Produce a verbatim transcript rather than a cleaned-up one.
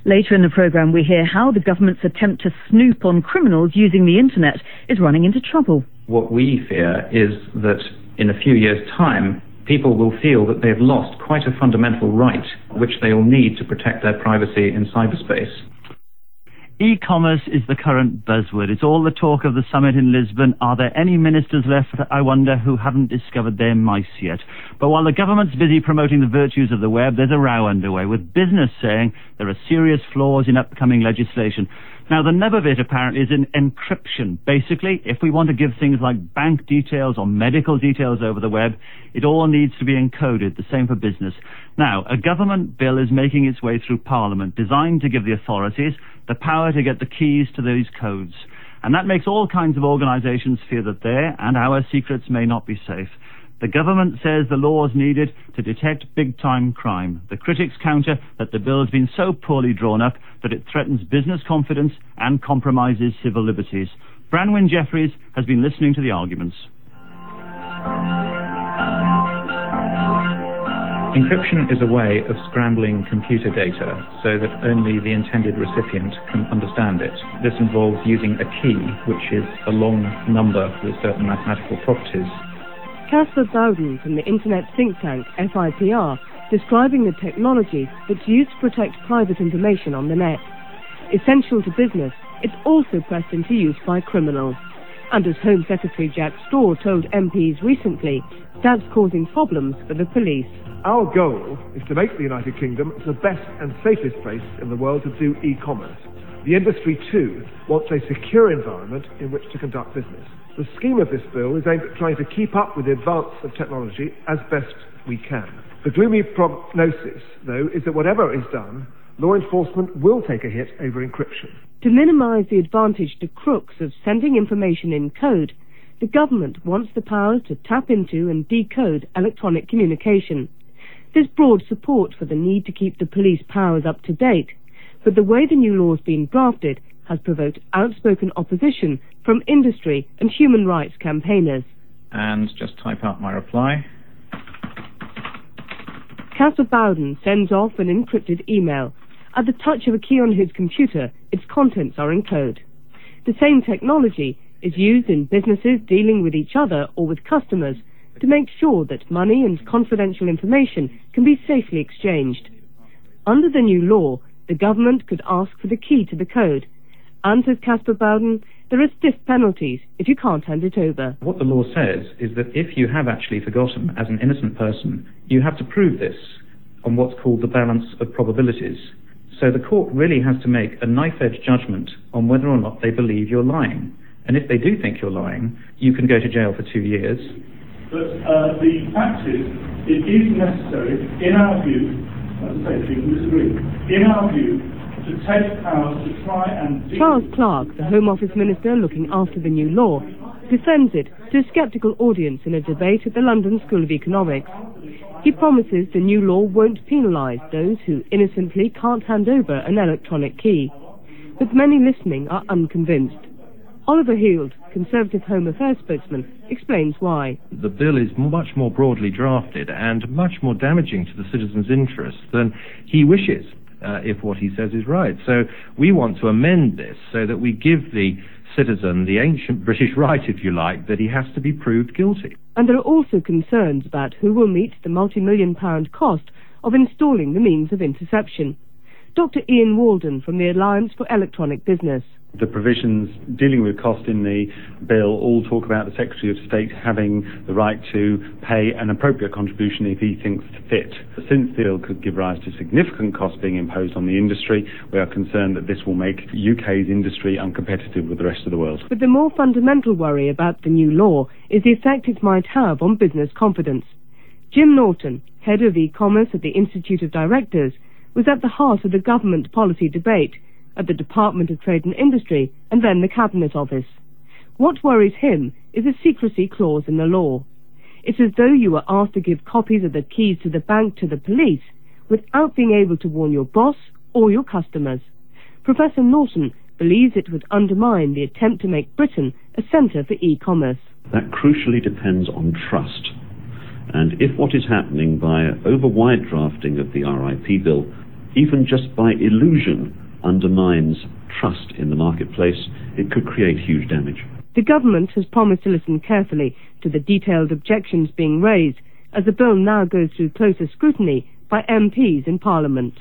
Later in the programme, we hear how the government's attempt to snoop on criminals using the internet is running into trouble. What we fear is that in a few years' time, people will feel that they've lost quite a fundamental right, which they will need to protect their privacy in cyberspace. E-commerce is the current buzzword. It's all the talk of the summit in Lisbon. Are there any ministers left, I wonder, who haven't discovered their mice yet? But while the government's busy promoting the virtues of the web, there's a row underway, with business saying there are serious flaws in upcoming legislation. Now, the nub of it, apparently, is in encryption. Basically, if we want to give things like bank details or medical details over the web, it all needs to be encoded, the same for business. Now, a government bill is making its way through Parliament, designed to give the authorities the power to get the keys to these codes. And that makes all kinds of organisations fear that their and our secrets may not be safe. The government says the law is needed to detect big-time crime. The critics counter that the bill has been so poorly drawn up that it threatens business confidence and compromises civil liberties. Branwen Jeffries has been listening to the arguments. Encryption is a way of scrambling computer data so that only the intended recipient can understand it. This involves using a key, which is a long number with certain mathematical properties. Caspar Bowden from the internet think tank F I P R, describing the technology that's used to protect private information on the net. Essential to business, it's also pressed into use by criminals. And as Home Secretary Jack Straw told M Ps recently, that's causing problems for the police. Our goal is to make the United Kingdom the best and safest place in the world to do e-commerce. The industry, too, wants a secure environment in which to conduct business. The scheme of this bill is aimed at trying to keep up with the advance of technology as best we can. The gloomy prognosis, though, is that whatever is done, law enforcement will take a hit over encryption. To minimise the advantage to crooks of sending information in code, the government wants the power to tap into and decode electronic communication. There's broad support for the need to keep the police powers up to date, but the way the new law's been drafted has provoked outspoken opposition from industry and human rights campaigners. And just type out my reply. Caspar Bowden sends off an encrypted email. At the touch of a key on his computer, its contents are in code. The same technology is used in businesses dealing with each other or with customers to make sure that money and confidential information can be safely exchanged. Under the new law, the government could ask for the key to the code, and, says Caspar Bowden, there are stiff penalties if you can't hand it over. What the law says is that if you have actually forgotten as an innocent person, you have to prove this on what's called the balance of probabilities. So the court really has to make a knife-edge judgment on whether or not they believe you're lying. And if they do think you're lying, you can go to jail for two years. But uh, the fact is, it is necessary, in our view, as I say, people disagree, in our view, to take powers to try and... Charles Clarke, the Home Office Minister looking after the new law, defends it to a sceptical audience in a debate at the London School of Economics. He promises the new law won't penalise those who innocently can't hand over an electronic key. But many listening are unconvinced. Oliver Heald, Conservative Home Affairs spokesman, explains why. The bill is much more broadly drafted and much more damaging to the citizens' interests than he wishes, uh, if what he says is right. So we want to amend this so that we give the citizen the ancient British right, if you like, that he has to be proved guilty. And there are also concerns about who will meet the multi-million pound cost of installing the means of interception. Doctor Ian Walden from the Alliance for Electronic Business. The provisions dealing with cost in the bill all talk about the Secretary of State having the right to pay an appropriate contribution if he thinks fit. Since the bill could give rise to significant costs being imposed on the industry, we are concerned that this will make U K's industry uncompetitive with the rest of the world. But the more fundamental worry about the new law is the effect it might have on business confidence. Jim Norton, head of e-commerce at the Institute of Directors, was at the heart of the government policy debate at the Department of Trade and Industry and then the Cabinet Office. What worries him is a secrecy clause in the law. It's as though you were asked to give copies of the keys to the bank to the police without being able to warn your boss or your customers. Professor Norton believes it would undermine the attempt to make Britain a centre for e-commerce. That crucially depends on trust. And if what is happening by over-wide drafting of the R I P bill even just by illusion, undermines trust in the marketplace, it could create huge damage. The government has promised to listen carefully to the detailed objections being raised as the bill now goes through closer scrutiny by M Ps in Parliament.